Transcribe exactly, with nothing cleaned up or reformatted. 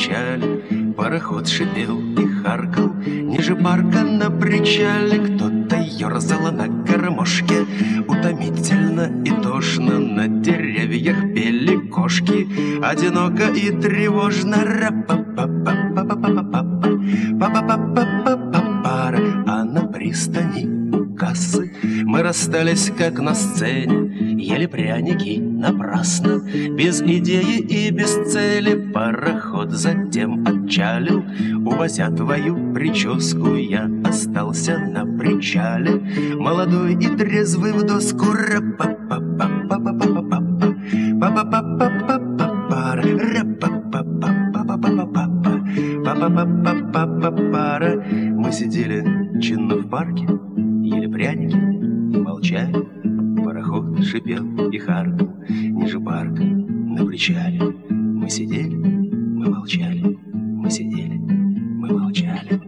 молчали. Пароход шипел и харкал ниже парка на причале. Кто-то ерзал на гармошке, утомительно и тошно. На деревьях пели кошки, одиноко и тревожно. Ра-па-па-па-па-па-па-па-па-па-па-пара. А на пристани у кассы мы расстались, как на сцене. Ели пряники напрасно, без идеи и без цели. Пароход затем отчалил, увозя твою прическу. Я остался на причале, молодой и трезвый в доску. Ра-па-па-па-па-па-па-па-па, па-па-па-па-па-па-пара, ра-па-па-па-па-па-па-па-па, па-па-па-па-па-па-пара. Мы сидели чинно в парке, ели пряники и молчали. Пароход шипел и харкал ниже парка на причале. Мы сидели, мы молчали, мы сидели, мы молчали.